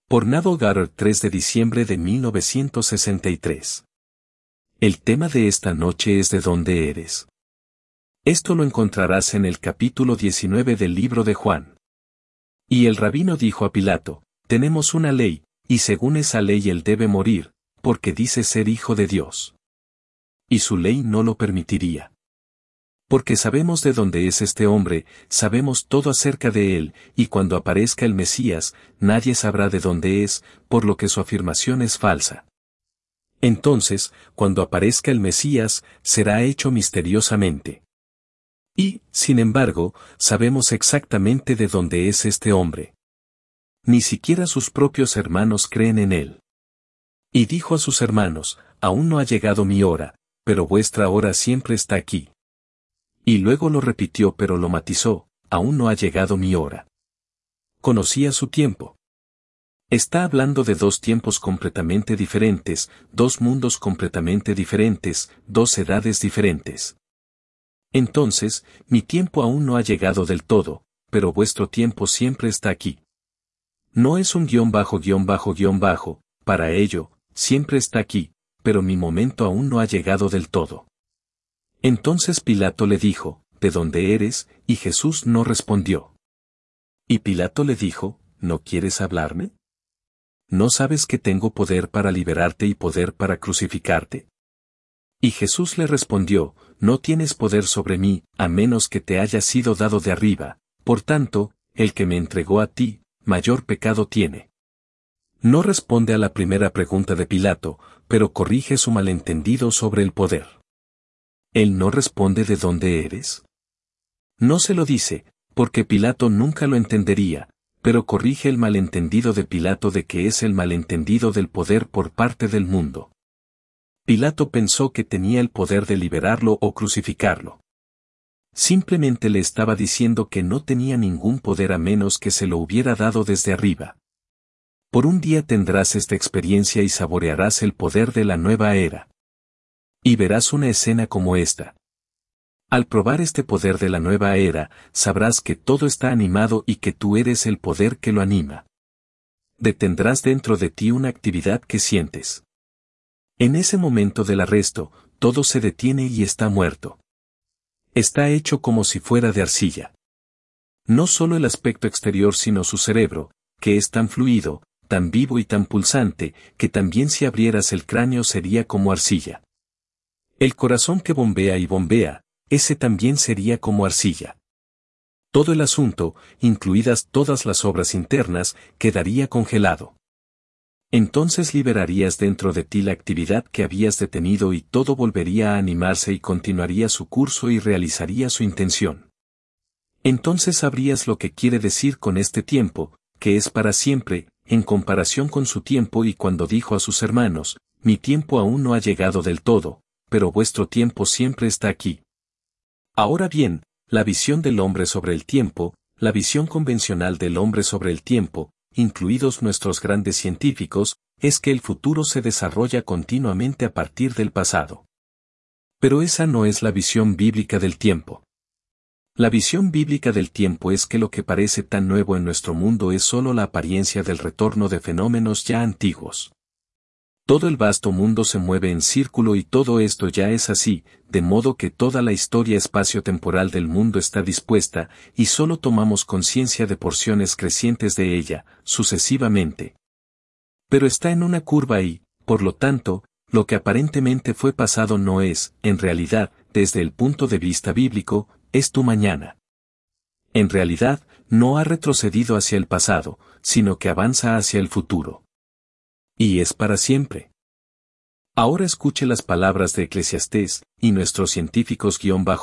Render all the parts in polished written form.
Por Neville Goddard, 3 de diciembre de 1963. El tema de esta noche es ¿de dónde eres? Esto lo encontrarás en el capítulo 19 del libro de Juan. Y el rabino dijo a Pilato, tenemos una ley, y según esa ley él debe morir, porque dice ser hijo de Dios. Y su ley no lo permitiría. Porque sabemos de dónde es este hombre, sabemos todo acerca de él, y cuando aparezca el Mesías, nadie sabrá de dónde es, por lo que su afirmación es falsa. Entonces, cuando aparezca el Mesías, será hecho misteriosamente. Y, sin embargo, sabemos exactamente de dónde es este hombre. Ni siquiera sus propios hermanos creen en él. Y dijo a sus hermanos, aún no ha llegado mi hora, pero vuestra hora siempre está aquí. Y luego lo repitió pero lo matizó, aún no ha llegado mi hora. Conocía su tiempo. Está hablando de dos tiempos completamente diferentes, dos mundos completamente diferentes, dos edades diferentes. Entonces, mi tiempo aún no ha llegado del todo, pero vuestro tiempo siempre está aquí. No es un guión bajo, para ello, siempre está aquí, pero mi momento aún no ha llegado del todo. Entonces Pilato le dijo, ¿de dónde eres? Y Jesús no respondió. Y Pilato le dijo, ¿no quieres hablarme? ¿No sabes que tengo poder para liberarte y poder para crucificarte? Y Jesús le respondió, no tienes poder sobre mí, a menos que te haya sido dado de arriba, por tanto, el que me entregó a ti, mayor pecado tiene. No responde a la primera pregunta de Pilato, pero corrige su malentendido sobre el poder. Él no responde de dónde eres. No se lo dice, porque Pilato nunca lo entendería, pero corrige el malentendido de Pilato de que es el malentendido del poder por parte del mundo. Pilato pensó que tenía el poder de liberarlo o crucificarlo. Simplemente le estaba diciendo que no tenía ningún poder a menos que se lo hubiera dado desde arriba. Por un día tendrás esta experiencia y saborearás el poder de la nueva era. Y verás una escena como esta. Al probar este poder de la nueva era, sabrás que todo está animado y que tú eres el poder que lo anima. Detendrás dentro de ti una actividad que sientes. En ese momento del arresto, todo se detiene y está muerto. Está hecho como si fuera de arcilla. No solo el aspecto exterior sino su cerebro, que es tan fluido, tan vivo y tan pulsante, que también si abrieras el cráneo sería como arcilla. El corazón que bombea y bombea, ese también sería como arcilla. Todo el asunto, incluidas todas las obras internas, quedaría congelado. Entonces liberarías dentro de ti la actividad que habías detenido y todo volvería a animarse y continuaría su curso y realizaría su intención. Entonces sabrías lo que quiere decir con este tiempo, que es para siempre, en comparación con su tiempo y cuando dijo a sus hermanos, mi tiempo aún no ha llegado del todo, pero vuestro tiempo siempre está aquí. Ahora bien, la visión del hombre sobre el tiempo, la visión convencional del hombre sobre el tiempo, incluidos nuestros grandes científicos, es que el futuro se desarrolla continuamente a partir del pasado. Pero esa no es la visión bíblica del tiempo. La visión bíblica del tiempo es que lo que parece tan nuevo en nuestro mundo es solo la apariencia del retorno de fenómenos ya antiguos. Todo el vasto mundo se mueve en círculo y todo esto ya es así, de modo que toda la historia espacio-temporal del mundo está dispuesta, y solo tomamos conciencia de porciones crecientes de ella, sucesivamente. Pero está en una curva y, por lo tanto, lo que aparentemente fue pasado no es, en realidad, desde el punto de vista bíblico, es tu mañana. En realidad, no ha retrocedido hacia el pasado, sino que avanza hacia el futuro. Y es para siempre. Ahora escuche las palabras de Eclesiastés, y nuestros científicos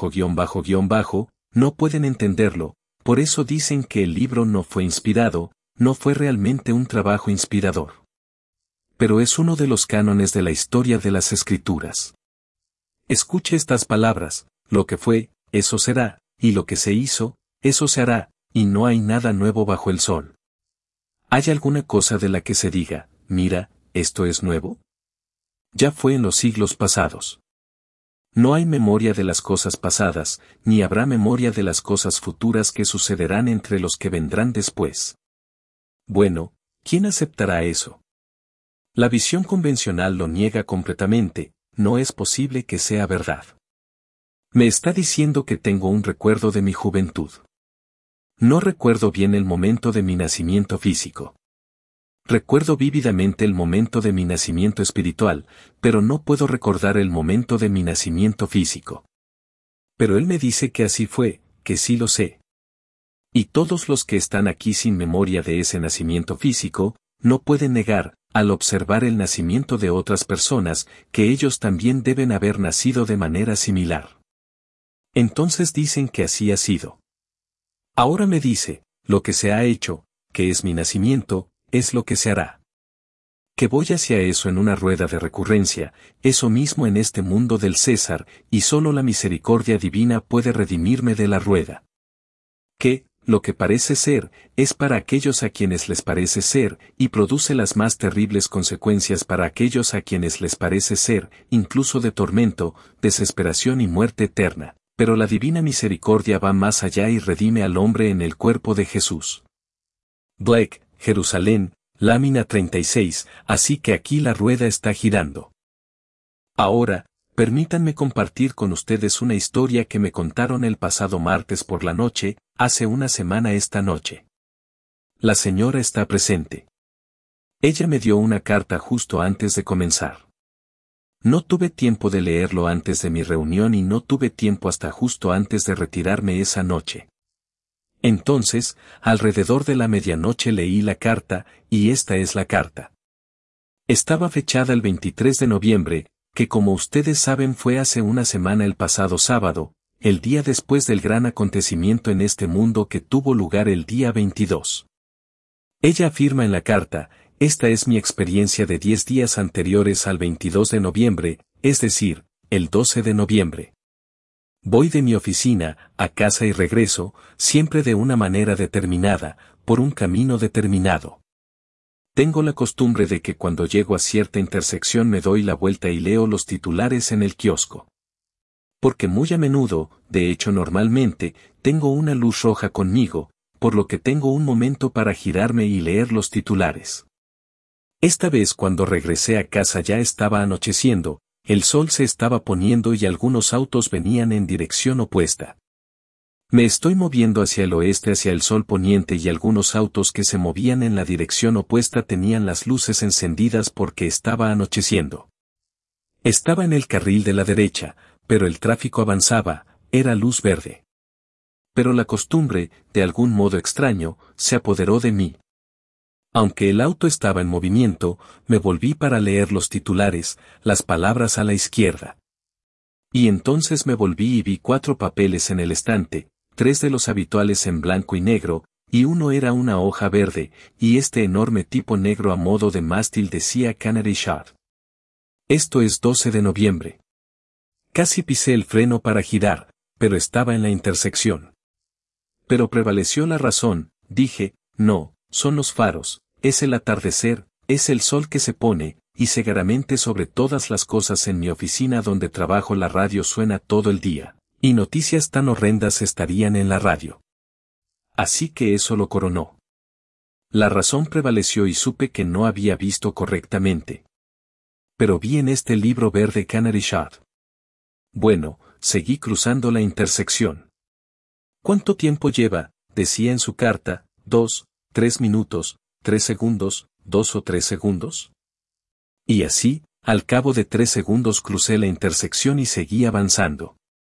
no pueden entenderlo, por eso dicen que el libro no fue inspirado, no fue realmente un trabajo inspirador. Pero es uno de los cánones de la historia de las Escrituras. Escuche estas palabras, lo que fue, eso será, y lo que se hizo, eso se hará, y no hay nada nuevo bajo el sol. ¿Hay alguna cosa de la que se diga, mira, esto es nuevo? Ya fue en los siglos pasados. No hay memoria de las cosas pasadas, ni habrá memoria de las cosas futuras que sucederán entre los que vendrán después. Bueno, ¿Quién aceptará eso? La visión convencional lo niega completamente, no es posible que sea verdad. Me está diciendo que tengo un recuerdo de mi juventud. No recuerdo bien el momento de mi nacimiento físico. Recuerdo vívidamente el momento de mi nacimiento espiritual, pero no puedo recordar el momento de mi nacimiento físico. Pero él me dice que así fue, que sí lo sé. Y todos los que están aquí sin memoria de ese nacimiento físico, no pueden negar, al observar el nacimiento de otras personas, que ellos también deben haber nacido de manera similar. Entonces dicen que así ha sido. Ahora me dice, lo que se ha hecho, que es mi nacimiento, es lo que se hará. Que voy hacia eso en una rueda de recurrencia, eso mismo en este mundo del César, y solo la misericordia divina puede redimirme de la rueda. Que, lo que parece ser, es para aquellos a quienes les parece ser, y produce las más terribles consecuencias para aquellos a quienes les parece ser, incluso de tormento, desesperación y muerte eterna. Pero la divina misericordia va más allá y redime al hombre en el cuerpo de Jesús. Black, Jerusalén, lámina 36, así que aquí la rueda está girando. Ahora, permítanme compartir con ustedes una historia que me contaron el pasado martes por la noche, hace una semana esta noche. La señora está presente. Ella me dio una carta justo antes de comenzar. No tuve tiempo de leerlo antes de mi reunión y no tuve tiempo hasta justo antes de retirarme esa noche. Entonces, alrededor de la medianoche leí la carta, y esta es la carta. Estaba fechada el 23 de noviembre, que como ustedes saben fue hace una semana el pasado sábado, el día después del gran acontecimiento en este mundo que tuvo lugar el día 22. Ella afirma en la carta, esta es mi experiencia de 10 días anteriores al 22 de noviembre, es decir, el 12 de noviembre. Voy de mi oficina, a casa y regreso, siempre de una manera determinada, por un camino determinado. Tengo la costumbre de que cuando llego a cierta intersección me doy la vuelta y leo los titulares en el kiosco. Porque muy a menudo, de hecho normalmente, tengo una luz roja conmigo, por lo que tengo un momento para girarme y leer los titulares. Esta vez cuando regresé a casa ya estaba anocheciendo, el sol se estaba poniendo y algunos autos venían en dirección opuesta. Me estoy moviendo hacia el oeste hacia el sol poniente y algunos autos que se movían en la dirección opuesta tenían las luces encendidas porque estaba anocheciendo. Estaba en el carril de la derecha, pero el tráfico avanzaba, era luz verde. Pero la costumbre, de algún modo extraño, se apoderó de mí. Aunque el auto estaba en movimiento, me volví para leer los titulares, las palabras a la izquierda. Y entonces me volví y vi 4 papeles en el estante, 3 de los habituales en blanco y negro, y uno era una hoja verde, y este enorme tipo negro a modo de mástil decía Canary Shot. Esto es 12 de noviembre. Casi pisé el freno para girar, pero estaba en la intersección. Pero prevaleció la razón, dije, no, son los faros, es el atardecer, es el sol que se pone, y cegaramente sobre todas las cosas en mi oficina donde trabajo la radio suena todo el día, y noticias tan horrendas estarían en la radio. Así que eso lo coronó. La razón prevaleció y supe que no había visto correctamente. Pero vi en este libro verde Canary Shot. Bueno, seguí cruzando la intersección. ¿Cuánto tiempo lleva? Decía en su carta, 2, 3 minutos, 3 segundos, 2 o 3 segundos. Y así, al cabo de 3 segundos crucé la intersección y seguí avanzando.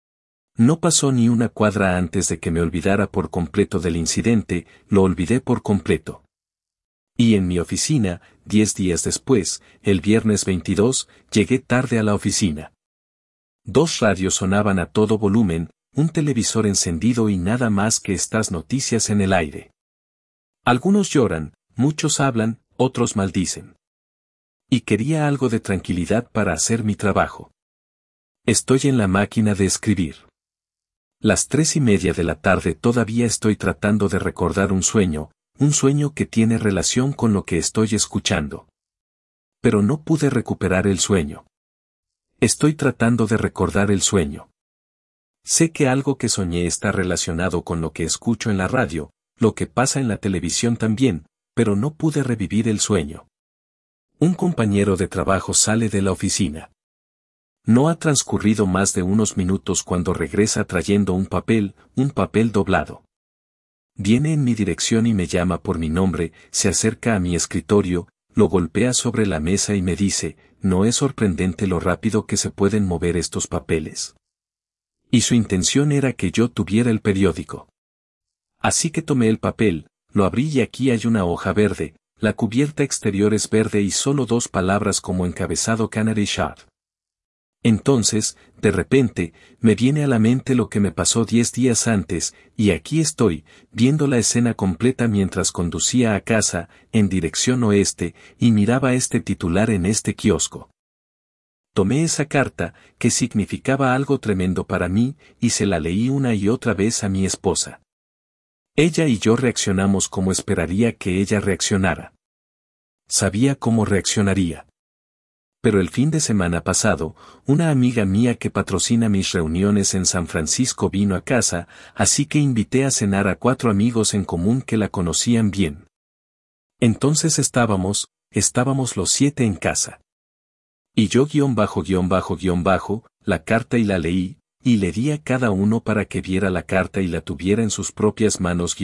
No pasó ni una cuadra antes de que me olvidara por completo del incidente, lo olvidé por completo. Y en mi oficina, 10 días después, el viernes 22, llegué tarde a la oficina. 2 radios sonaban a todo volumen, un televisor encendido y nada más que estas noticias en el aire. Algunos lloran, muchos hablan, otros maldicen. Y quería algo de tranquilidad para hacer mi trabajo. Estoy en la máquina de escribir. Las 3:30 de la tarde todavía estoy tratando de recordar un sueño que tiene relación con lo que estoy escuchando. Pero no pude recuperar el sueño. Estoy tratando de recordar el sueño. Sé que algo que soñé está relacionado con lo que escucho en la radio, lo que pasa en la televisión también, pero no pude revivir el sueño. Un compañero de trabajo sale de la oficina. No ha transcurrido más de unos minutos cuando regresa trayendo un papel doblado. Viene en mi dirección y me llama por mi nombre, se acerca a mi escritorio, lo golpea sobre la mesa y me dice, ¿no es sorprendente lo rápido que se pueden mover estos papeles? Y su intención era que yo tuviera el periódico. Así que tomé el papel, lo abrí y aquí hay una hoja verde, la cubierta exterior es verde y solo 2 palabras como encabezado Canary Shard. Entonces, de repente, me viene a la mente lo que me pasó 10 días antes, y aquí estoy, viendo la escena completa mientras conducía a casa, en dirección oeste, y miraba este titular en este kiosco. Tomé esa carta, que significaba algo tremendo para mí, y se la leí una y otra vez a mi esposa. Ella y yo reaccionamos como esperaría que ella reaccionara. Sabía cómo reaccionaría. Pero el fin de semana pasado, una amiga mía que patrocina mis reuniones en San Francisco vino a casa, así que invité a cenar a 4 amigos en común que la conocían bien. Entonces estábamos los 7 en casa. Y yo la carta y la leí, y le di a cada uno para que viera la carta y la tuviera en sus propias manos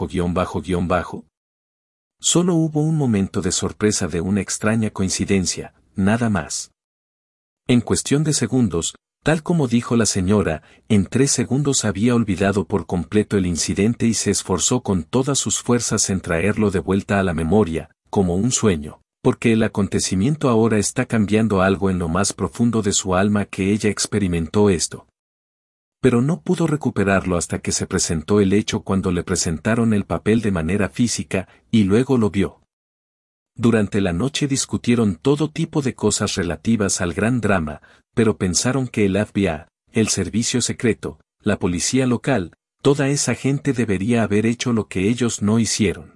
Solo hubo un momento de sorpresa de una extraña coincidencia, nada más. En cuestión de segundos, tal como dijo la señora, en 3 segundos había olvidado por completo el incidente y se esforzó con todas sus fuerzas en traerlo de vuelta a la memoria, como un sueño, porque el acontecimiento ahora está cambiando algo en lo más profundo de su alma que ella experimentó esto. Pero no pudo recuperarlo hasta que se presentó el hecho cuando le presentaron el papel de manera física, y luego lo vio. Durante la noche discutieron todo tipo de cosas relativas al gran drama, pero pensaron que el FBI, el servicio secreto, la policía local, toda esa gente debería haber hecho lo que ellos no hicieron.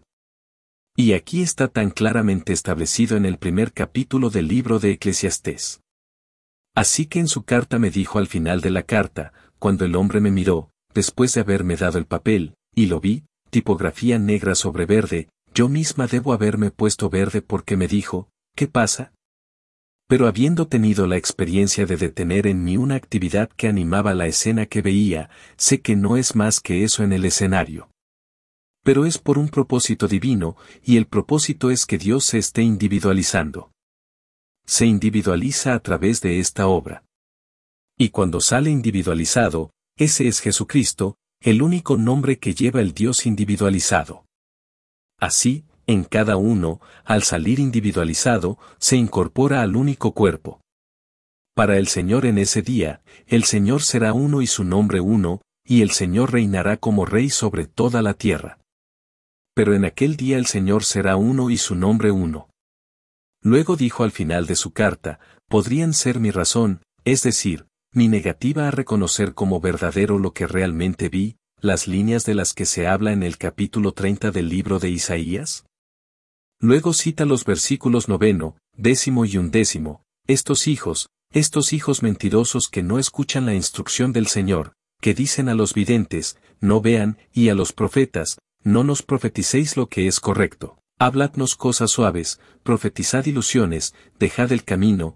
Y aquí está tan claramente establecido en el primer capítulo del libro de Eclesiastés. Así que en su carta me dijo al final de la carta, cuando el hombre me miró, después de haberme dado el papel, y lo vi, tipografía negra sobre verde, yo misma debo haberme puesto verde porque me dijo, ¿qué pasa? Pero habiendo tenido la experiencia de detener en mí una actividad que animaba la escena que veía, sé que no es más que eso en el escenario. Pero es por un propósito divino, y el propósito es que Dios se esté individualizando. Se individualiza a través de esta obra. Y cuando sale individualizado, ese es Jesucristo, el único nombre que lleva el Dios individualizado. Así, en cada uno, al salir individualizado, se incorpora al único cuerpo. Para el Señor en ese día, el Señor será uno y su nombre uno, y el Señor reinará como Rey sobre toda la tierra. Pero en aquel día el Señor será uno y su nombre uno. Luego dijo al final de su carta, podrían ser mi razón, es decir, mi negativa a reconocer como verdadero lo que realmente vi, las líneas de las que se habla en el capítulo 30 del libro de Isaías. Luego cita los versículos 9, 10 y 11, estos hijos mentirosos que no escuchan la instrucción del Señor, que dicen a los videntes, no vean, y a los profetas, no nos profeticéis lo que es correcto, habladnos cosas suaves, profetizad ilusiones, dejad el camino,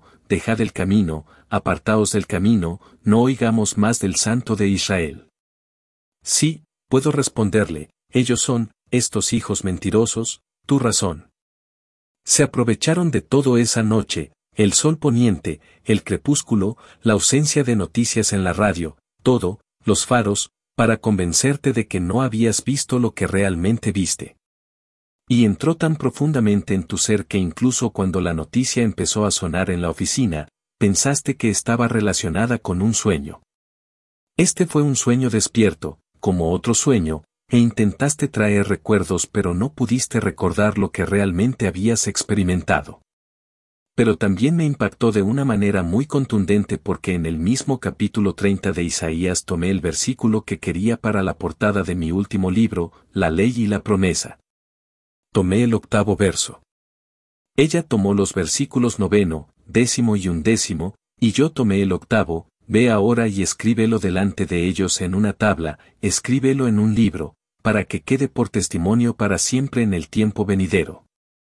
apartaos del camino, no oigamos más del Santo de Israel. Sí, puedo responderle, ellos son, estos hijos mentirosos, tu razón. Se aprovecharon de todo esa noche, el sol poniente, el crepúsculo, la ausencia de noticias en la radio, todo, los faros, para convencerte de que no habías visto lo que realmente viste. Y entró tan profundamente en tu ser que incluso cuando la noticia empezó a sonar en la oficina, pensaste que estaba relacionada con un sueño. Este fue un sueño despierto, como otro sueño, e intentaste traer recuerdos pero no pudiste recordar lo que realmente habías experimentado. Pero también me impactó de una manera muy contundente porque en el mismo capítulo 30 de Isaías tomé el versículo que quería para la portada de mi último libro, La Ley y la Promesa. Tomé el 8º verso. Ella tomó los versículos 9, 10 y 11, y yo tomé el 8º, ve ahora y escríbelo delante de ellos en una tabla, escríbelo en un libro, para que quede por testimonio para siempre en el tiempo venidero.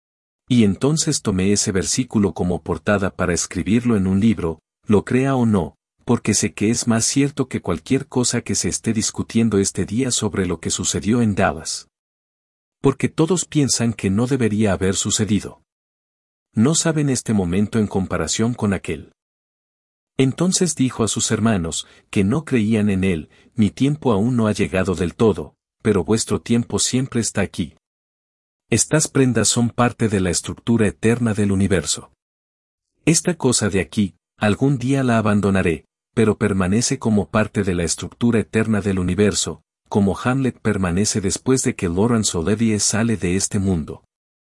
Y entonces tomé ese versículo como portada para escribirlo en un libro, lo crea o no, porque sé que es más cierto que cualquier cosa que se esté discutiendo este día sobre lo que sucedió en Dallas. Porque todos piensan que no debería haber sucedido. No saben este momento en comparación con aquel. Entonces dijo a sus hermanos, que no creían en él, mi tiempo aún no ha llegado del todo, pero vuestro tiempo siempre está aquí. Estas prendas son parte de la estructura eterna del universo. Esta cosa de aquí, algún día la abandonaré, pero permanece como parte de la estructura eterna del universo, como Hamlet permanece después de que Laurence Olivier sale de este mundo.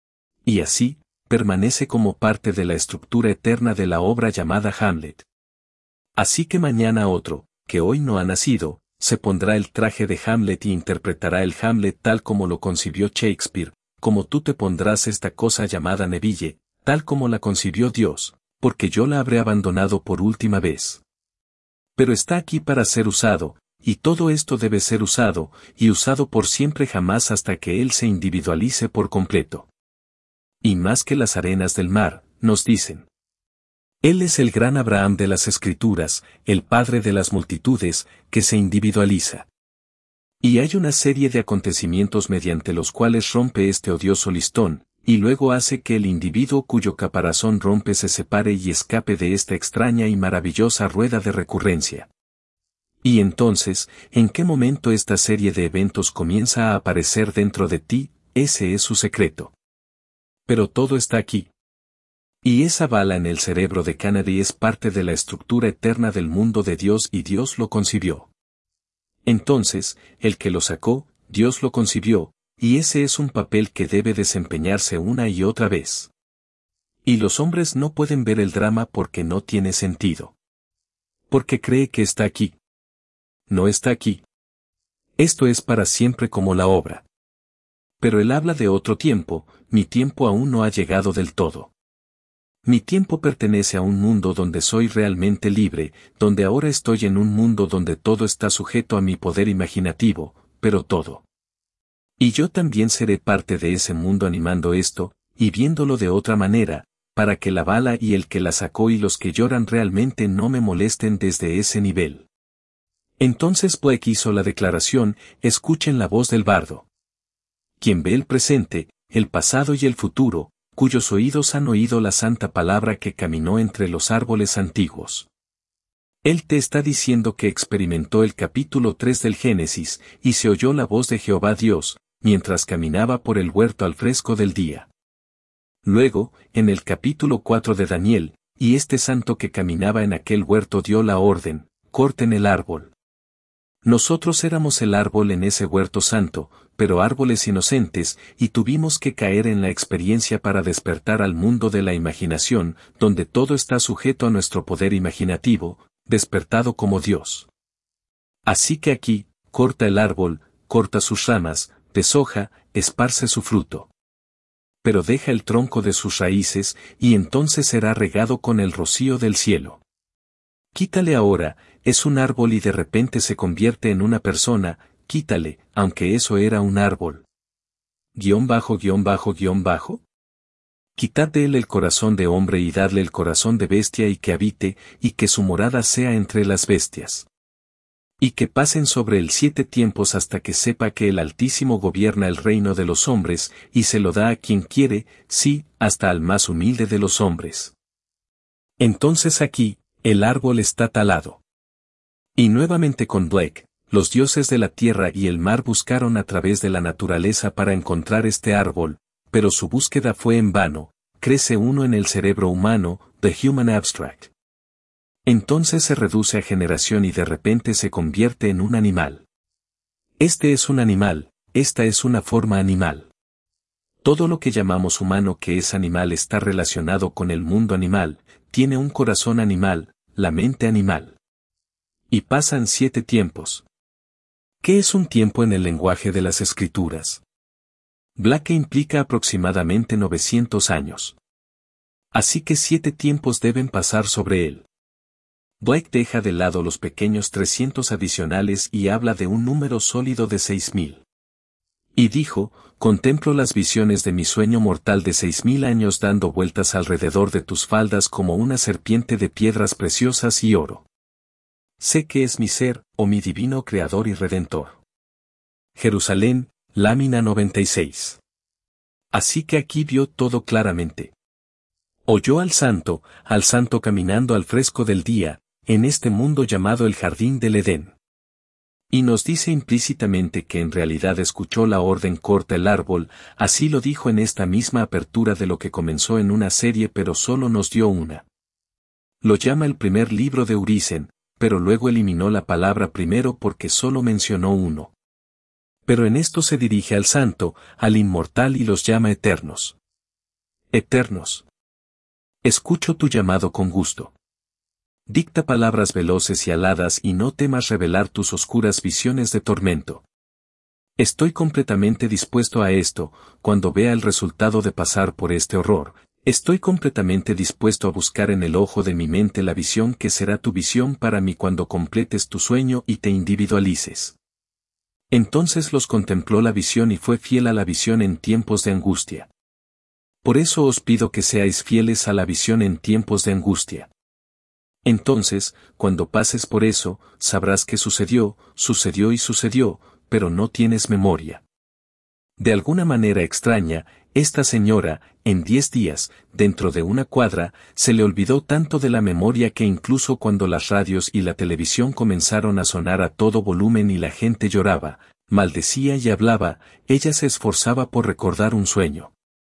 Y así, permanece como parte de la estructura eterna de la obra llamada Hamlet. Así que mañana otro, que hoy no ha nacido, se pondrá el traje de Hamlet y interpretará el Hamlet tal como lo concibió Shakespeare, como tú te pondrás esta cosa llamada Neville, tal como la concibió Dios, porque yo la habré abandonado por última vez. Pero está aquí para ser usado, y todo esto debe ser usado, y usado por siempre jamás hasta que Él se individualice por completo. Y más que las arenas del mar, nos dicen. Él es el gran Abraham de las Escrituras, el Padre de las multitudes, que se individualiza. Y hay una serie de acontecimientos mediante los cuales rompe este odioso listón, y luego hace que el individuo cuyo caparazón rompe se separe y escape de esta extraña y maravillosa rueda de recurrencia. Y entonces, ¿en qué momento esta serie de eventos comienza a aparecer dentro de ti? Ese es su secreto. Pero todo está aquí. Y esa bala en el cerebro de Kennedy es parte de la estructura eterna del mundo de Dios y Dios lo concibió. Entonces, el que lo sacó, Dios lo concibió, y ese es un papel que debe desempeñarse una y otra vez. Y los hombres no pueden ver el drama porque no tiene sentido. Porque cree que está aquí. No está aquí. Esto es para siempre como la obra. Pero él habla de otro tiempo, mi tiempo aún no ha llegado del todo. Mi tiempo pertenece a un mundo donde soy realmente libre, donde ahora estoy en un mundo donde todo está sujeto a mi poder imaginativo, pero todo. Y yo también seré parte de ese mundo animando esto, y viéndolo de otra manera, para que la bala y el que la sacó y los que lloran realmente no me molesten desde ese nivel. Entonces Blake hizo la declaración, escuchen la voz del bardo. Quien ve el presente, el pasado y el futuro, cuyos oídos han oído la santa palabra que caminó entre los árboles antiguos. Él te está diciendo que experimentó el capítulo 3 del Génesis, y se oyó la voz de Jehová Dios, mientras caminaba por el huerto al fresco del día. Luego, en el capítulo 4 de Daniel, y este santo que caminaba en aquel huerto dio la orden, corten el árbol. Nosotros éramos el árbol en ese huerto santo, pero árboles inocentes, y tuvimos que caer en la experiencia para despertar al mundo de la imaginación, donde todo está sujeto a nuestro poder imaginativo, despertado como Dios. Así que aquí, corta el árbol, corta sus ramas, deshoja, esparce su fruto. Pero deja el tronco de sus raíces, y entonces será regado con el rocío del cielo. Quítale ahora, es un árbol y de repente se convierte en una persona, quítale, aunque eso era un árbol. ____. Quitad de él el corazón de hombre y dadle el corazón de bestia y que habite, y que su morada sea entre las bestias. Y que pasen sobre él 7 tiempos hasta que sepa que el Altísimo gobierna el reino de los hombres, y se lo da a quien quiere, sí, hasta al más humilde de los hombres. Entonces aquí, el árbol está talado. Y nuevamente con Blake, los dioses de la tierra y el mar buscaron a través de la naturaleza para encontrar este árbol, pero su búsqueda fue en vano, crece uno en el cerebro humano, The Human Abstract. Entonces se reduce a generación y de repente se convierte en un animal. Este es un animal, esta es una forma animal. Todo lo que llamamos humano que es animal está relacionado con el mundo animal, tiene un corazón animal, la mente animal. Y pasan 7 tiempos. ¿Qué es un tiempo en el lenguaje de las Escrituras? Blake implica aproximadamente 900 años. Así que 7 tiempos deben pasar sobre él. Blake deja de lado los pequeños 300 adicionales y habla de un número sólido de 6000. Y dijo, contemplo las visiones de mi sueño mortal de 6000 años dando vueltas alrededor de tus faldas como una serpiente de piedras preciosas y oro. Sé que es mi ser, oh mi divino Creador y Redentor. Jerusalén, lámina 96. Así que aquí vio todo claramente. Oyó al santo caminando al fresco del día, en este mundo llamado el Jardín del Edén. Y nos dice implícitamente que en realidad escuchó la orden corta el árbol, así lo dijo en esta misma apertura de lo que comenzó en una serie pero solo nos dio una. Lo llama el primer libro de Urizen, pero luego eliminó la palabra primero porque solo mencionó uno. Pero en esto se dirige al santo, al inmortal y los llama eternos. Eternos. Escucho tu llamado con gusto. Dicta palabras veloces y aladas y no temas revelar tus oscuras visiones de tormento. Estoy completamente dispuesto a esto, cuando vea el resultado de pasar por este horror, estoy completamente dispuesto a buscar en el ojo de mi mente la visión que será tu visión para mí cuando completes tu sueño y te individualices. Entonces los contempló la visión y fue fiel a la visión en tiempos de angustia. Por eso os pido que seáis fieles a la visión en tiempos de angustia. Entonces, cuando pases por eso, sabrás que sucedió, pero no tienes memoria. De alguna manera extraña, esta señora, en 10 días, dentro de una cuadra, se le olvidó tanto de la memoria que incluso cuando las radios y la televisión comenzaron a sonar a todo volumen y la gente lloraba, maldecía y hablaba, ella se esforzaba por recordar un sueño.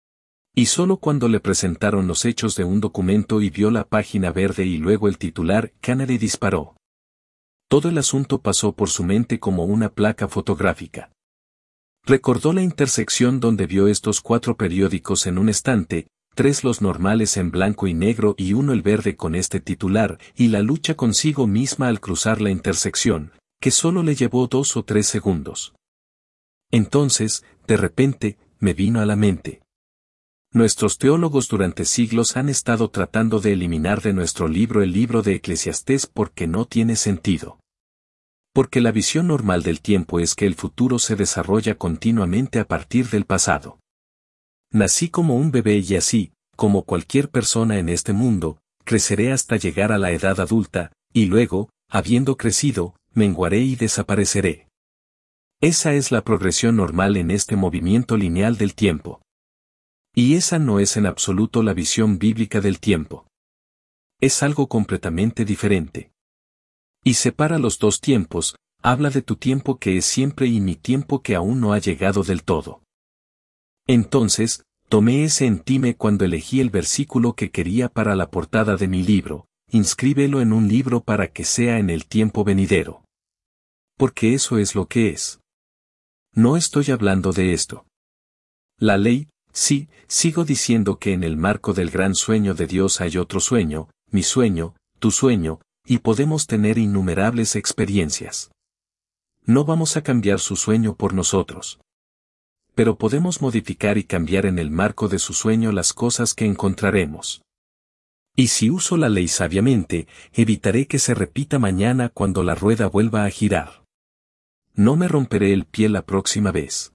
Y solo cuando le presentaron los hechos de un documento y vio la página verde y luego el titular, Kennedy disparó. Todo el asunto pasó por su mente como una placa fotográfica. Recordó la intersección donde vio estos 4 periódicos en un estante, 3 los normales en blanco y negro y 1 el verde con este titular, y la lucha consigo misma al cruzar la intersección, que solo le llevó 2 o 3 segundos. Entonces, de repente, me vino a la mente. Nuestros teólogos durante siglos han estado tratando de eliminar de nuestro libro el libro de Eclesiastés porque no tiene sentido. Porque la visión normal del tiempo es que el futuro se desarrolla continuamente a partir del pasado. Nací como un bebé y así, como cualquier persona en este mundo, creceré hasta llegar a la edad adulta, y luego, habiendo crecido, menguaré y desapareceré. Esa es la progresión normal en este movimiento lineal del tiempo. Y esa no es en absoluto la visión bíblica del tiempo. Es algo completamente diferente. Y separa los 2 tiempos, habla de tu tiempo que es siempre y mi tiempo que aún no ha llegado del todo. Entonces, tomé ese entime cuando elegí el versículo que quería para la portada de mi libro, inscríbelo en un libro para que sea en el tiempo venidero. Porque eso es lo que es. No estoy hablando de esto. La ley, sí, sigo diciendo que en el marco del gran sueño de Dios hay otro sueño, mi sueño, tu sueño, y podemos tener innumerables experiencias. No vamos a cambiar su sueño por nosotros. Pero podemos modificar y cambiar en el marco de su sueño las cosas que encontraremos. Y si uso la ley sabiamente, evitaré que se repita mañana cuando la rueda vuelva a girar. No me romperé el pie la próxima vez.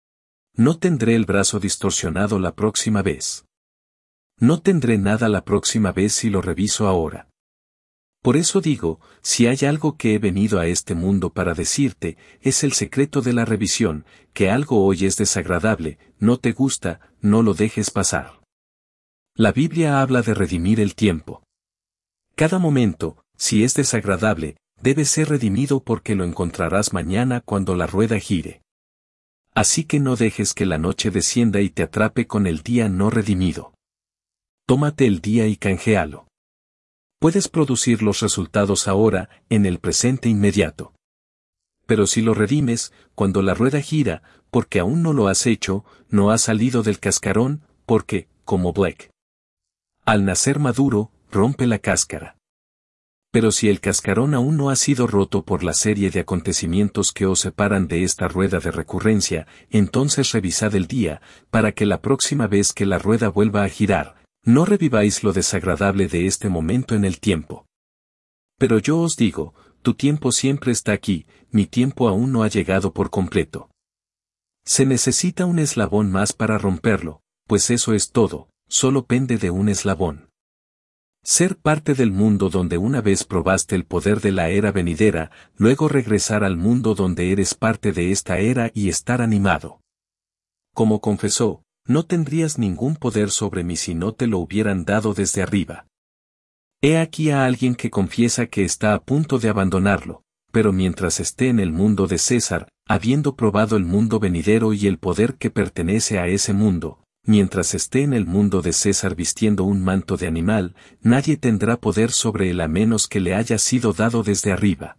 No tendré el brazo distorsionado la próxima vez. No tendré nada la próxima vez si lo reviso ahora. Por eso digo, si hay algo que he venido a este mundo para decirte, es el secreto de la revisión, que algo hoy es desagradable, no te gusta, no lo dejes pasar. La Biblia habla de redimir el tiempo. Cada momento, si es desagradable, debe ser redimido porque lo encontrarás mañana cuando la rueda gire. Así que no dejes que la noche descienda y te atrape con el día no redimido. Tómate el día y canjealo. Puedes producir los resultados ahora, en el presente inmediato. Pero si lo redimes, cuando la rueda gira, porque aún no lo has hecho, no has salido del cascarón, porque, como Black, al nacer maduro, rompe la cáscara. Pero si el cascarón aún no ha sido roto por la serie de acontecimientos que os separan de esta rueda de recurrencia, entonces revisad el día, para que la próxima vez que la rueda vuelva a girar, no reviváis lo desagradable de este momento en el tiempo. Pero yo os digo, tu tiempo siempre está aquí, mi tiempo aún no ha llegado por completo. Se necesita un eslabón más para romperlo, pues eso es todo, solo pende de un eslabón. Ser parte del mundo donde una vez probaste el poder de la era venidera, luego regresar al mundo donde eres parte de esta era y estar animado. Como confesó, no tendrías ningún poder sobre mí si no te lo hubieran dado desde arriba. He aquí a alguien que confiesa que está a punto de abandonarlo, pero mientras esté en el mundo de César, habiendo probado el mundo venidero y el poder que pertenece a ese mundo, mientras esté en el mundo de César vistiendo un manto de animal, nadie tendrá poder sobre él a menos que le haya sido dado desde arriba.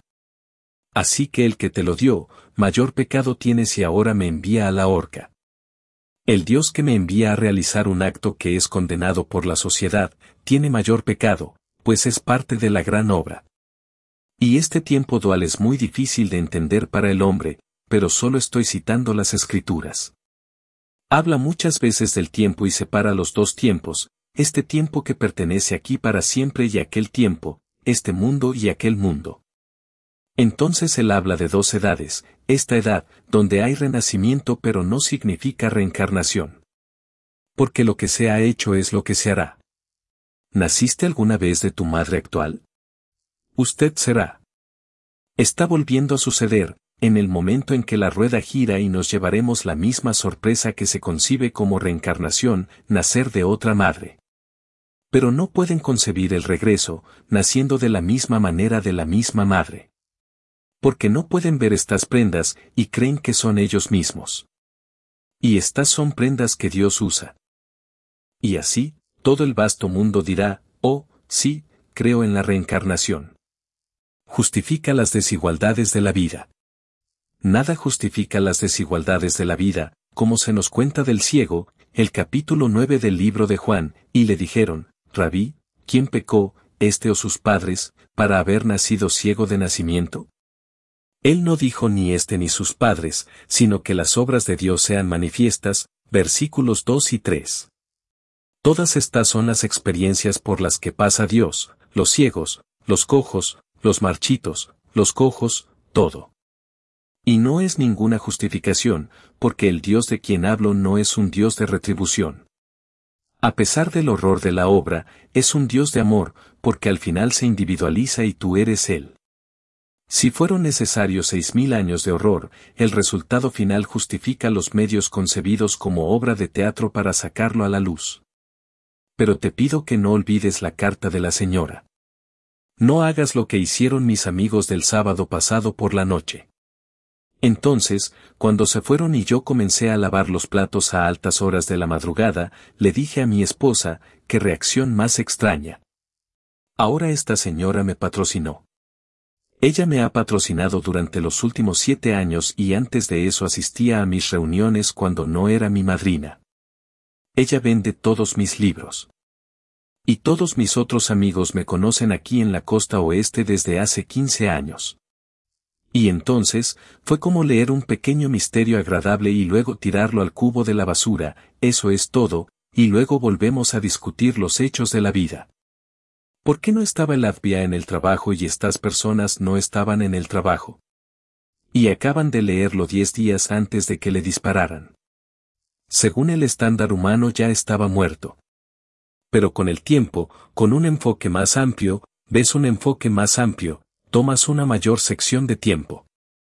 Así que el que te lo dio, mayor pecado tiene si ahora me envía a la horca. El Dios que me envía a realizar un acto que es condenado por la sociedad, tiene mayor pecado, pues es parte de la gran obra. Y este tiempo dual es muy difícil de entender para el hombre, pero solo estoy citando las Escrituras. Habla muchas veces del tiempo y separa los dos tiempos, este tiempo que pertenece aquí para siempre y aquel tiempo, este mundo y aquel mundo. Entonces él habla de dos edades, esta edad, donde hay renacimiento pero no significa reencarnación. Porque lo que se ha hecho es lo que se hará. ¿Naciste alguna vez de tu madre actual? Usted será. Está volviendo a suceder, en el momento en que la rueda gira y nos llevaremos la misma sorpresa que se concibe como reencarnación, nacer de otra madre. Pero no pueden concebir el regreso, naciendo de la misma manera de la misma madre. Porque no pueden ver estas prendas y creen que son ellos mismos. Y estas son prendas que Dios usa. Y así, todo el vasto mundo dirá, oh, sí, creo en la reencarnación. Justifica las desigualdades de la vida. Nada justifica las desigualdades de la vida, como se nos cuenta del ciego, el capítulo 9 del libro de Juan, y le dijeron, Rabí, ¿quién pecó, este o sus padres, para haber nacido ciego de nacimiento? Él no dijo ni este ni sus padres, sino que las obras de Dios sean manifiestas, versículos 2 y 3. Todas estas son las experiencias por las que pasa Dios, los ciegos, los cojos, los marchitos, los cojos, todo. Y no es ninguna justificación, porque el Dios de quien hablo no es un Dios de retribución. A pesar del horror de la obra, es un Dios de amor, porque al final se individualiza y tú eres Él. Si fueron necesarios 6.000 años de horror, el resultado final justifica los medios concebidos como obra de teatro para sacarlo a la luz. Pero te pido que no olvides la carta de la señora. No hagas lo que hicieron mis amigos del sábado pasado por la noche. Entonces, cuando se fueron y yo comencé a lavar los platos a altas horas de la madrugada, le dije a mi esposa, qué reacción más extraña. Ahora esta señora me patrocinó. Ella me ha patrocinado durante los últimos 7 años y antes de eso asistía a mis reuniones cuando no era mi madrina. Ella vende todos mis libros. Y todos mis otros amigos me conocen aquí en la costa oeste desde hace 15 años. Y entonces, fue como leer un pequeño misterio agradable y luego tirarlo al cubo de la basura, eso es todo, y luego volvemos a discutir los hechos de la vida. ¿Por qué no estaba el FBI en el trabajo y estas personas no estaban en el trabajo? Y acaban de leerlo 10 días antes de que le dispararan. Según el estándar humano ya estaba muerto. Pero con el tiempo, con un enfoque más amplio, ves un enfoque más amplio, tomas una mayor sección de tiempo.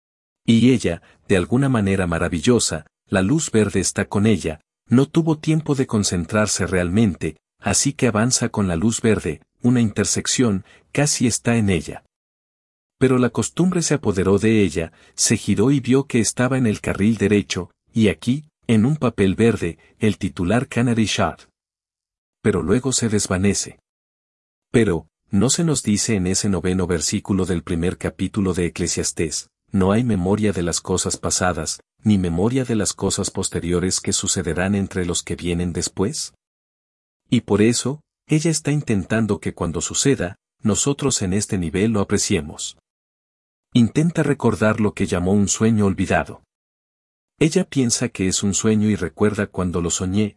Y ella, de alguna manera maravillosa, la luz verde está con ella, no tuvo tiempo de concentrarse realmente, así que avanza con la luz verde, una intersección, casi está en ella. Pero la costumbre se apoderó de ella, se giró y vio que estaba en el carril derecho, y aquí, en un papel verde, el titular Canary Shot. Pero luego se desvanece. Pero, ¿no se nos dice en ese 9º versículo del primer capítulo de Eclesiastés, no hay memoria de las cosas pasadas, ni memoria de las cosas posteriores que sucederán entre los que vienen después? Y por eso, ella está intentando que cuando suceda, nosotros en este nivel lo apreciemos. Intenta recordar lo que llamó un sueño olvidado. Ella piensa que es un sueño y recuerda cuando lo soñé.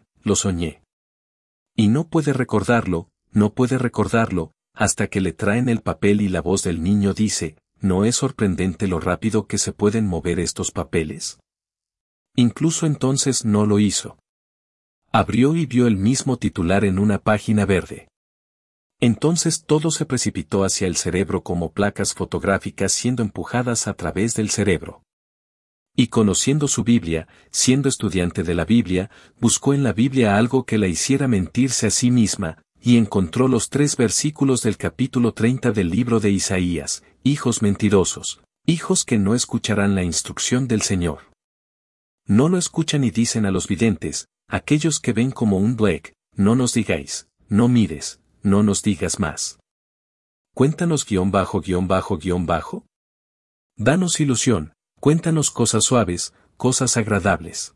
Y no puede recordarlo, hasta que le traen el papel y la voz del niño dice, ¿no es sorprendente lo rápido que se pueden mover estos papeles? Incluso entonces no lo hizo. Abrió y vio el mismo titular en una página verde. Entonces todo se precipitó hacia el cerebro como placas fotográficas siendo empujadas a través del cerebro. Y conociendo su Biblia, siendo estudiante de la Biblia, buscó en la Biblia algo que la hiciera mentirse a sí misma, y encontró los 3 versículos del capítulo 30 del libro de Isaías: hijos mentirosos, hijos que no escucharán la instrucción del Señor. No lo escuchan y dicen a los videntes, aquellos que ven como un bleque, no nos digáis, no mires, no nos digas más. Cuéntanos ____. Danos ilusión, cuéntanos cosas suaves, cosas agradables.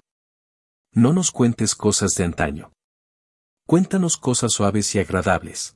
No nos cuentes cosas de antaño. Cuéntanos cosas suaves y agradables.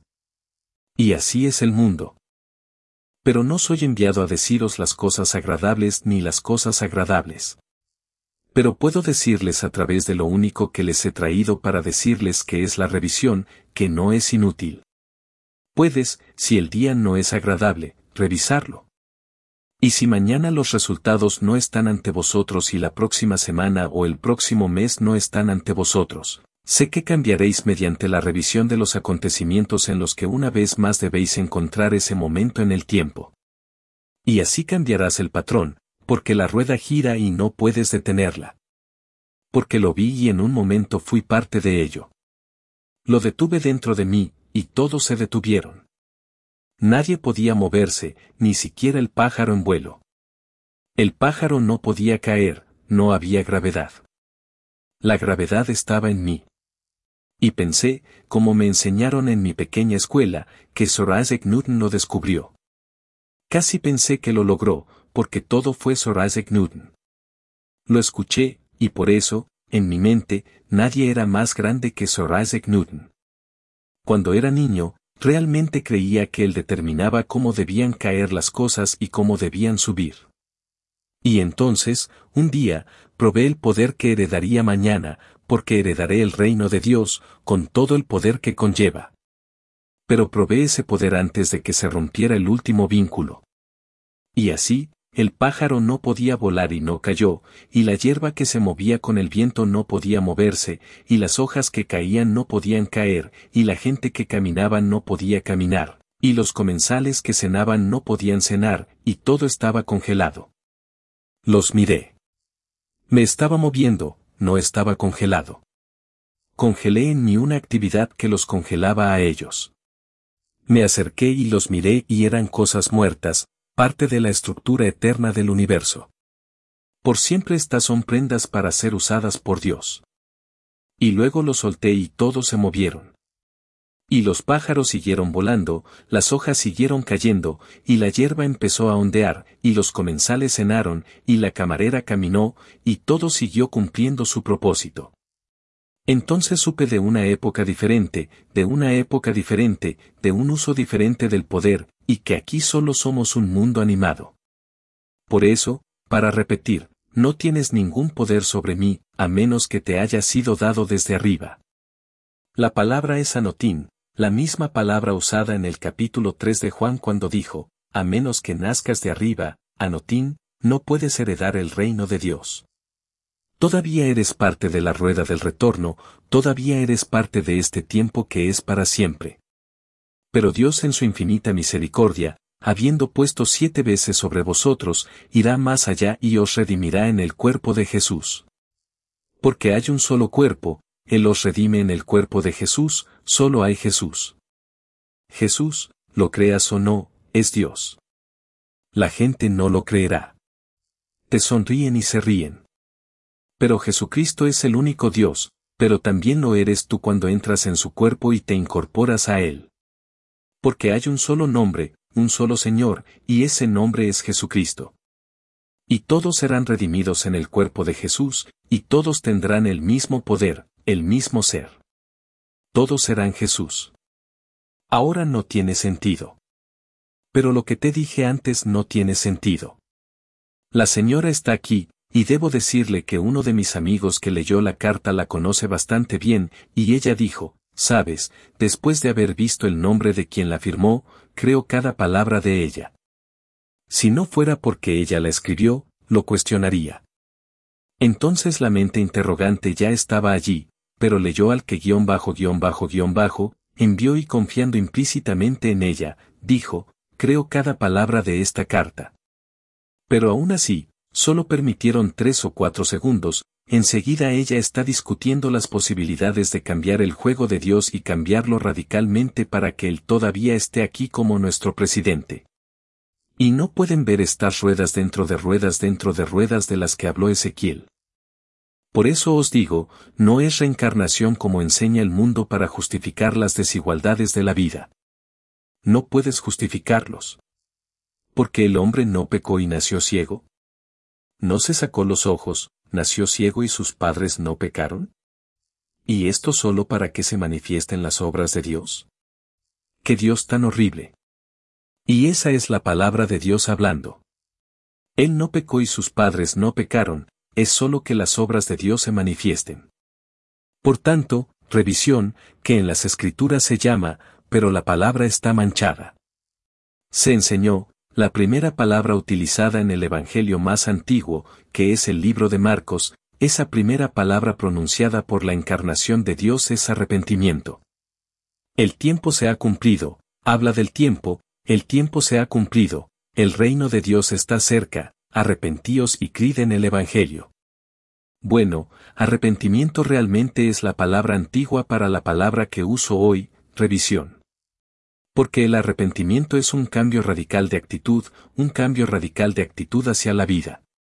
Y así es el mundo. Pero no soy enviado a deciros las cosas agradables ni las cosas agradables. Pero puedo decirles a través de lo único que les he traído para decirles que es la revisión, que no es inútil. Puedes, si el día no es agradable, revisarlo. Y si mañana los resultados no están ante vosotros y la próxima semana o el próximo mes no están ante vosotros, sé que cambiaréis mediante la revisión de los acontecimientos en los que una vez más debéis encontrar ese momento en el tiempo. Y así cambiarás el patrón, porque la rueda gira y no puedes detenerla. Porque lo vi y en un momento fui parte de ello. Lo detuve dentro de mí, y todos se detuvieron. Nadie podía moverse, ni siquiera el pájaro en vuelo. El pájaro no podía caer, no había gravedad. La gravedad estaba en mí. Y pensé, como me enseñaron en mi pequeña escuela, que Sir Isaac Newton lo descubrió. Casi pensé que lo logró, porque todo fue Sir Isaac Newton. Lo escuché, y por eso, en mi mente, nadie era más grande que Sir Isaac Newton. Cuando era niño, realmente creía que él determinaba cómo debían caer las cosas y cómo debían subir. Y entonces, un día, probé el poder que heredaría mañana, porque heredaré el reino de Dios, con todo el poder que conlleva. Pero probé ese poder antes de que se rompiera el último vínculo. Y así, el pájaro no podía volar y no cayó, y la hierba que se movía con el viento no podía moverse, y las hojas que caían no podían caer, y la gente que caminaba no podía caminar, y los comensales que cenaban no podían cenar, y todo estaba congelado. Los miré. Me estaba moviendo, no estaba congelado. Congelé en mí una actividad que los congelaba a ellos. Me acerqué y los miré y eran cosas muertas, parte de la estructura eterna del universo. Por siempre estas son prendas para ser usadas por Dios. Y luego los solté y todos se movieron. Y los pájaros siguieron volando, las hojas siguieron cayendo, y la hierba empezó a ondear, y los comensales cenaron, y la camarera caminó, y todo siguió cumpliendo su propósito. Entonces supe de una época diferente, de un uso diferente del poder, y que aquí solo somos un mundo animado. Por eso, para repetir, no tienes ningún poder sobre mí, a menos que te haya sido dado desde arriba. La palabra es anotín, la misma palabra usada en el capítulo 3 de Juan cuando dijo, a menos que nazcas de arriba, anotín, no puedes heredar el reino de Dios. Todavía eres parte de la rueda del retorno, todavía eres parte de este tiempo que es para siempre. Pero Dios en su infinita misericordia, habiendo puesto 7 veces sobre vosotros, irá más allá y os redimirá en el cuerpo de Jesús. Porque hay un solo cuerpo, Él os redime en el cuerpo de Jesús, solo hay Jesús. Jesús, lo creas o no, es Dios. La gente no lo creerá. Te sonríen y se ríen. Pero Jesucristo es el único Dios, pero también lo eres tú cuando entras en su cuerpo y te incorporas a Él. Porque hay un solo nombre, un solo Señor, y ese nombre es Jesucristo. Y todos serán redimidos en el cuerpo de Jesús, y todos tendrán el mismo poder, el mismo ser. Todos serán Jesús. Ahora no tiene sentido. Pero lo que te dije antes no tiene sentido. La señora está aquí, y debo decirle que uno de mis amigos que leyó la carta la conoce bastante bien, y ella dijo, sabes, después de haber visto el nombre de quien la firmó, creo cada palabra de ella. Si no fuera porque ella la escribió, lo cuestionaría. Entonces la mente interrogante ya estaba allí, pero leyó al que envió y confiando implícitamente en ella, dijo, creo cada palabra de esta carta. Pero aún así, solo permitieron 3 o 4 segundos, enseguida ella está discutiendo las posibilidades de cambiar el juego de Dios y cambiarlo radicalmente para que Él todavía esté aquí como nuestro presidente. Y no pueden ver estas ruedas dentro de ruedas de las que habló Ezequiel. Por eso os digo, no es reencarnación como enseña el mundo para justificar las desigualdades de la vida. No puedes justificarlos. ¿Porque el hombre no pecó y nació ciego? ¿No se sacó los ojos, nació ciego y sus padres no pecaron? ¿Y esto solo para que se manifiesten las obras de Dios? ¡Qué Dios tan horrible! Y esa es la palabra de Dios hablando. Él no pecó y sus padres no pecaron, es solo que las obras de Dios se manifiesten. Por tanto, revisión, que en las Escrituras se llama, pero la palabra está manchada. Se enseñó, la primera palabra utilizada en el Evangelio más antiguo, que es el libro de Marcos, esa primera palabra pronunciada por la encarnación de Dios es arrepentimiento. El tiempo se ha cumplido, habla del tiempo, el tiempo se ha cumplido, el reino de Dios está cerca, arrepentíos y creed en el Evangelio. Bueno, arrepentimiento realmente es la palabra antigua para la palabra que uso hoy, revisión. Porque el arrepentimiento es un cambio radical de actitud, un cambio radical de actitud hacia la vida.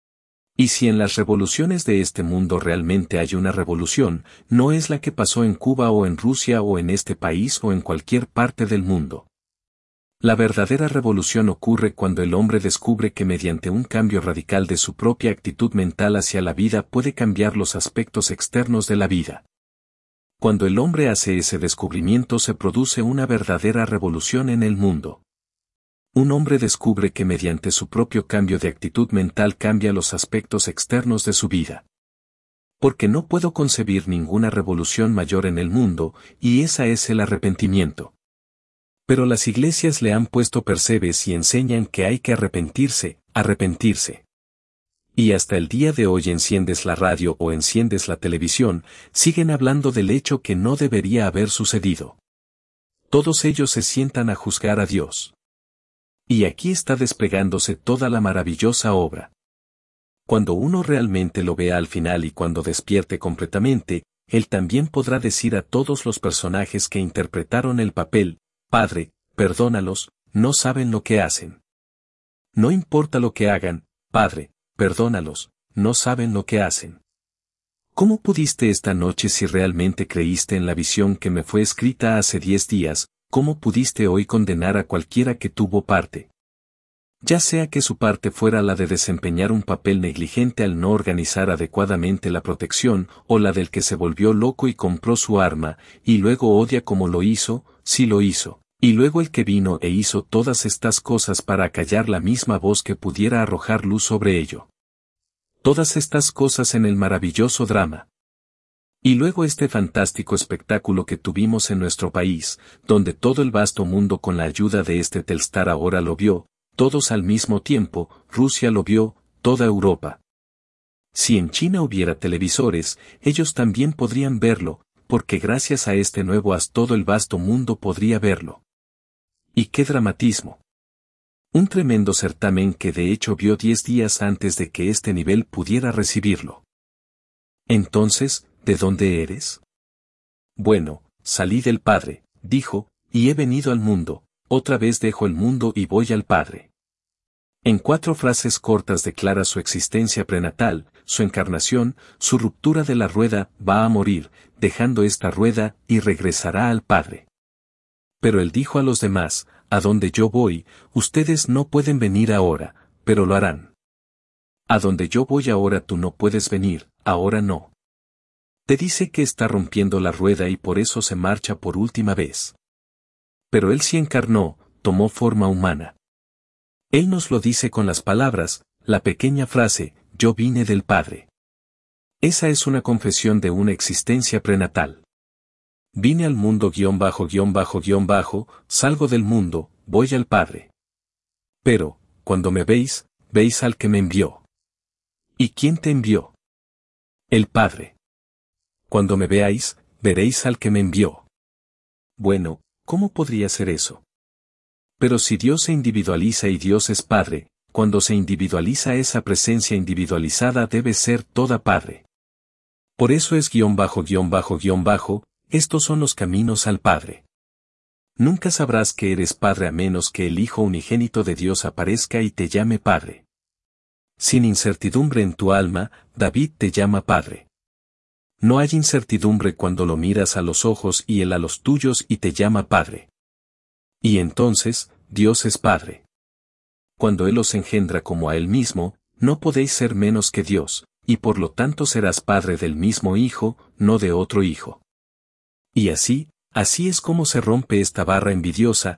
Y si en las revoluciones de este mundo realmente hay una revolución, no es la que pasó en Cuba o en Rusia o en este país o en cualquier parte del mundo. La verdadera revolución ocurre cuando el hombre descubre que mediante un cambio radical de su propia actitud mental hacia la vida puede cambiar los aspectos externos de la vida. Cuando el hombre hace ese descubrimiento se produce una verdadera revolución en el mundo. Un hombre descubre que mediante su propio cambio de actitud mental cambia los aspectos externos de su vida. Porque no puedo concebir ninguna revolución mayor en el mundo, y esa es el arrepentimiento. Pero las iglesias le han puesto percebes y enseñan que hay que arrepentirse, arrepentirse. Y hasta el día de hoy enciendes la radio o enciendes la televisión, siguen hablando del hecho que no debería haber sucedido. Todos ellos se sientan a juzgar a Dios. Y aquí está desplegándose toda la maravillosa obra. Cuando uno realmente lo vea al final y cuando despierte completamente, él también podrá decir a todos los personajes que interpretaron el papel, Padre, perdónalos, no saben lo que hacen. No importa lo que hagan, Padre, perdónalos, no saben lo que hacen. ¿Cómo pudiste esta noche si realmente creíste en la visión que me fue escrita hace 10 días, cómo pudiste hoy condenar a cualquiera que tuvo parte? Ya sea que su parte fuera la de desempeñar un papel negligente al no organizar adecuadamente la protección, o la del que se volvió loco y compró su arma, y luego odia como lo hizo, si lo hizo, y luego el que vino e hizo todas estas cosas para acallar la misma voz que pudiera arrojar luz sobre ello. Todas estas cosas en el maravilloso drama. Y luego este fantástico espectáculo que tuvimos en nuestro país, donde todo el vasto mundo con la ayuda de este Telstar ahora lo vio, todos al mismo tiempo, Rusia lo vio, toda Europa. Si en China hubiera televisores, ellos también podrían verlo, porque gracias a este nuevo haz todo el vasto mundo podría verlo. ¡Y qué dramatismo! Un tremendo certamen que de hecho vio 10 días antes de que este nivel pudiera recibirlo. Entonces, ¿de dónde eres? Bueno, salí del Padre, dijo, y he venido al mundo, otra vez dejo el mundo y voy al Padre. En 4 frases cortas declara su existencia prenatal, su encarnación, su ruptura de la rueda, va a morir, dejando esta rueda, y regresará al Padre. Pero él dijo a los demás, a donde yo voy, ustedes no pueden venir ahora, pero lo harán. A donde yo voy ahora tú no puedes venir, ahora no. Te dice que está rompiendo la rueda y por eso se marcha por última vez. Pero él sí encarnó, tomó forma humana. Él nos lo dice con las palabras, la pequeña frase, yo vine del Padre. Esa es una confesión de una existencia prenatal. Vine al mundo salgo del mundo, voy al Padre. Pero, cuando me veis, veis al que me envió. ¿Y quién te envió? El Padre. Cuando me veáis, veréis al que me envió. Bueno, ¿cómo podría ser eso? Pero si Dios se individualiza y Dios es Padre, cuando se individualiza esa presencia individualizada debe ser toda Padre. Por eso es ____, estos son los caminos al Padre. Nunca sabrás que eres Padre a menos que el Hijo unigénito de Dios aparezca y te llame Padre. Sin incertidumbre en tu alma, David te llama Padre. No hay incertidumbre cuando lo miras a los ojos y él a los tuyos y te llama Padre. Y entonces, Dios es Padre. Cuando Él os engendra como a Él mismo, no podéis ser menos que Dios, y por lo tanto serás padre del mismo Hijo, no de otro Hijo. Y así es como se rompe esta barra envidiosa.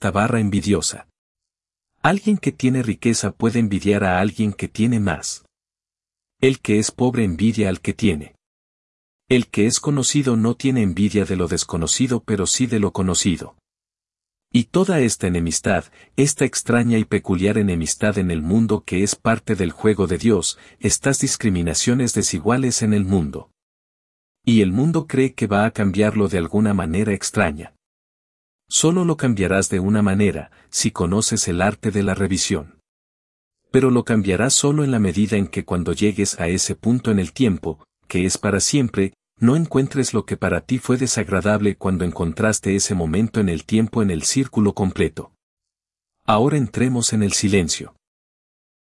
Alguien que tiene riqueza puede envidiar a alguien que tiene más. El que es pobre envidia al que tiene. El que es conocido no tiene envidia de lo desconocido pero sí de lo conocido. Y toda esta enemistad, esta extraña y peculiar enemistad en el mundo que es parte del juego de Dios, estas discriminaciones desiguales en el mundo. Y el mundo cree que va a cambiarlo de alguna manera extraña. Solo lo cambiarás de una manera, si conoces el arte de la revisión. Pero lo cambiarás solo en la medida en que cuando llegues a ese punto en el tiempo, que es para siempre, no encuentres lo que para ti fue desagradable cuando encontraste ese momento en el tiempo en el círculo completo. Ahora entremos en el silencio.